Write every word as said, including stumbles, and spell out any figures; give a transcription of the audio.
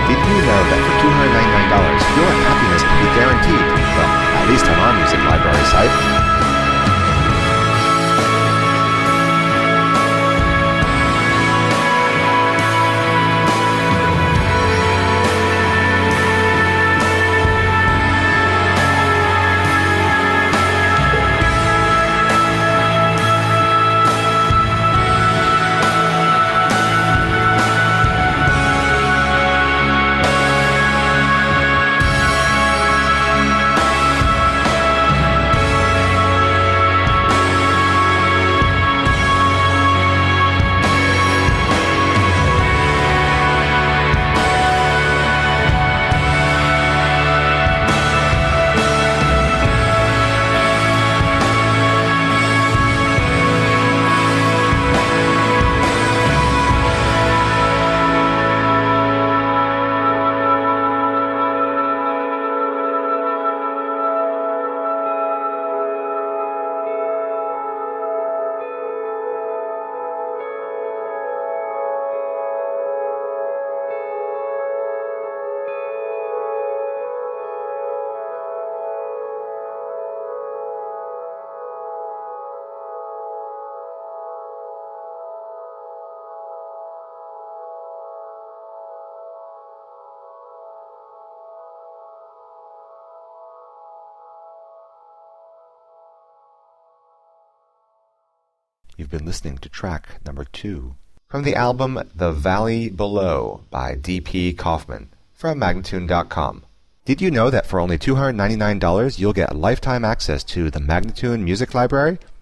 Did you know that for two hundred ninety-nine dollars your happiness can be guaranteed? Well, at least on our music library site. You've been listening to track number two from the album The Valley Below by D P Kaufman from Magnatune dot com. Did you know that for only two hundred ninety-nine dollars you'll get lifetime access to the Magnatune Music Library?